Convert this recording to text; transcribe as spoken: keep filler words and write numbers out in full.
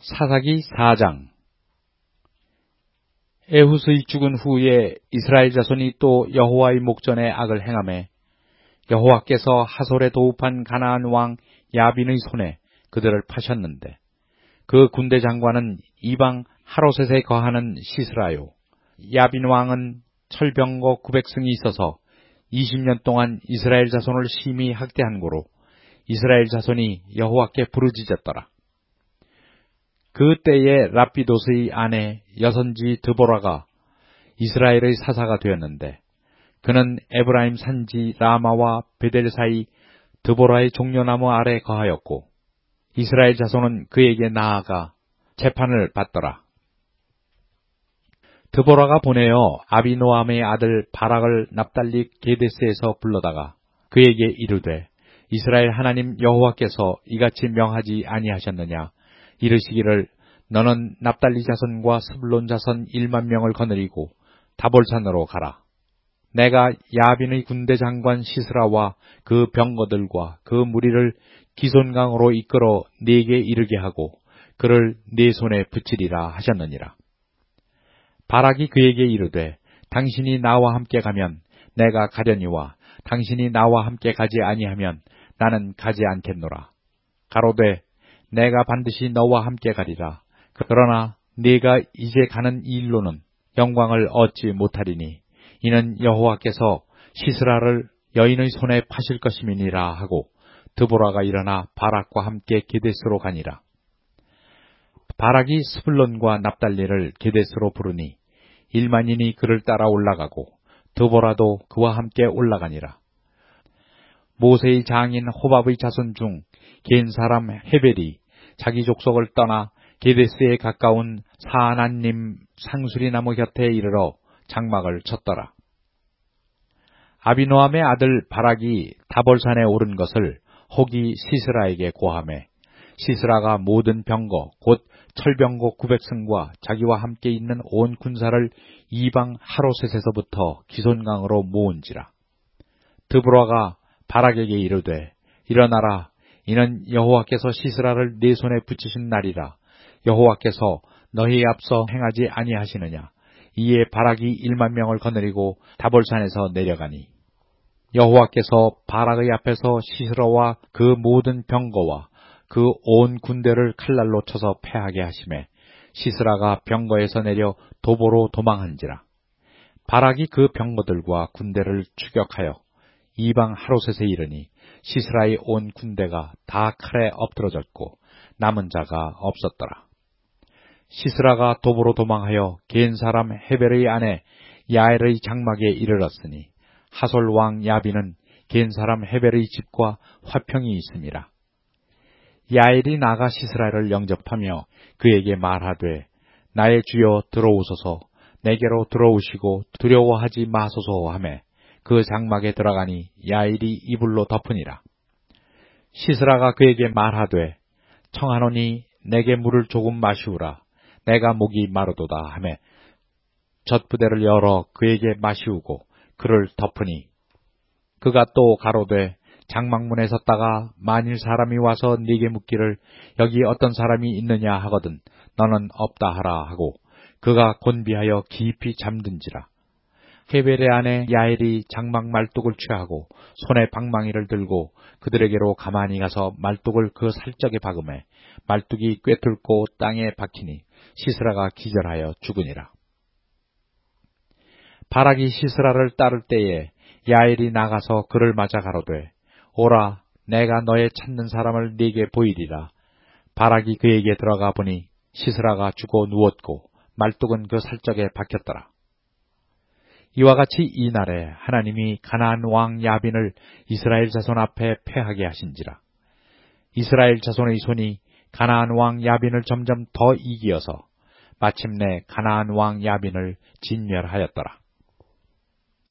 사사기 사 장. 에훗의 죽은 후에 이스라엘 자손이 또 여호와의 목전에 악을 행하매 여호와께서 하솔에 도읍한 가나안 왕 야빈의 손에 그들을 파셨는데, 그 군대 장관은 이방 하로셋에 거하는 시스라요. 야빈 왕은 철병거 구백 승이 있어서 이십 년 동안 이스라엘 자손을 심히 학대한 고로 이스라엘 자손이 여호와께 부르짖었더라. 그 때에 라피도스의 아내 여선지 드보라가 이스라엘의 사사가 되었는데, 그는 에브라임 산지 라마와 베델 사이 드보라의 종려나무 아래 거하였고, 이스라엘 자손은 그에게 나아가 재판을 받더라. 드보라가 보내어 아비노암의 아들 바락을 납달리 게데스에서 불러다가 그에게 이르되, 이스라엘 하나님 여호와께서 이같이 명하지 아니하셨느냐? 이르시기를 너는 납달리 자손과 스불론 자손 일만 명을 거느리고 다볼산으로 가라. 내가 야빈의 군대 장관 시스라와 그 병거들과 그 무리를 기손강으로 이끌어 네게 이르게 하고 그를 네 손에 붙이리라 하셨느니라. 바락이 그에게 이르되, 당신이 나와 함께 가면 내가 가려니와 당신이 나와 함께 가지 아니하면 나는 가지 않겠노라. 가로되 내가 반드시 너와 함께 가리라. 그러나 네가 이제 가는 이 일로는 영광을 얻지 못하리니 이는 여호와께서 시스라를 여인의 손에 파실 것임이니라 하고, 드보라가 일어나 바락과 함께 게데스로 가니라. 바락이 스불론과 납달리를 게데스로 부르니 일만인이 그를 따라 올라가고 드보라도 그와 함께 올라가니라. 모세의 장인 호밥의 자손 중 겐 사람 헤벨이 자기 족속을 떠나 게데스에 가까운 사아난님 상수리나무 곁에 이르러 장막을 쳤더라. 아비노암의 아들 바락이 다볼산에 오른 것을 혹이 시스라에게 고하매, 시스라가 모든 병거 곧 철병거 구백 승과 자기와 함께 있는 온 군사를 이방 하로셋에서부터 기손강으로 모은지라. 드보라가 바락에게 이르되, 일어나라. 이는 여호와께서 시스라를 네 손에 붙이신 날이라. 여호와께서 너희 앞서 행하지 아니하시느냐? 이에 바락이 일만 명을 거느리고 다볼산에서 내려가니, 여호와께서 바락의 앞에서 시스라와 그 모든 병거와 그 온 군대를 칼날로 쳐서 패하게 하시매 시스라가 병거에서 내려 도보로 도망한지라. 바락이 그 병거들과 군대를 추격하여 이방 하로셋에 이르니 시스라의 온 군대가 다 칼에 엎드러졌고 남은 자가 없었더라. 시스라가 도보로 도망하여 겐 사람 헤벨의 아내 야엘의 장막에 이르렀으니 하솔 왕 야빈은 겐 사람 헤벨의 집과 화평이 있음이라. 야엘이 나가 시스라를 영접하며 그에게 말하되, 나의 주여 들어오소서. 내게로 들어오시고 두려워하지 마소서 하매 그 장막에 들어가니 야엘이 이불로 덮으니라. 시스라가 그에게 말하되, 청하노니 내게 물을 조금 마시우라. 내가 목이 마르도다 하매 젖부대를 열어 그에게 마시우고 그를 덮으니, 그가 또 가로되, 장막문에 섰다가 만일 사람이 와서 네게 묻기를 여기 어떤 사람이 있느냐 하거든 너는 없다 하라 하고 그가 곤비하여 깊이 잠든지라. 헤벨의 아내 야엘이 장막 말뚝을 취하고 손에 방망이를 들고 그들에게로 가만히 가서 말뚝을 그 살적에 박음에 말뚝이 꿰뚫고 땅에 박히니 시스라가 기절하여 죽으니라. 바락이 시스라를 따를 때에 야엘이 나가서 그를 맞아 가로되, 오라, 내가 너의 찾는 사람을 네게 보이리라. 바락이 그에게 들어가 보니 시스라가 죽어 누웠고 말뚝은 그 살적에 박혔더라. 이와 같이 이 날에 하나님이 가나안 왕 야빈을 이스라엘 자손 앞에 패하게 하신지라. 이스라엘 자손의 손이 가나안 왕 야빈을 점점 더 이기어서 마침내 가나안 왕 야빈을 진멸하였더라.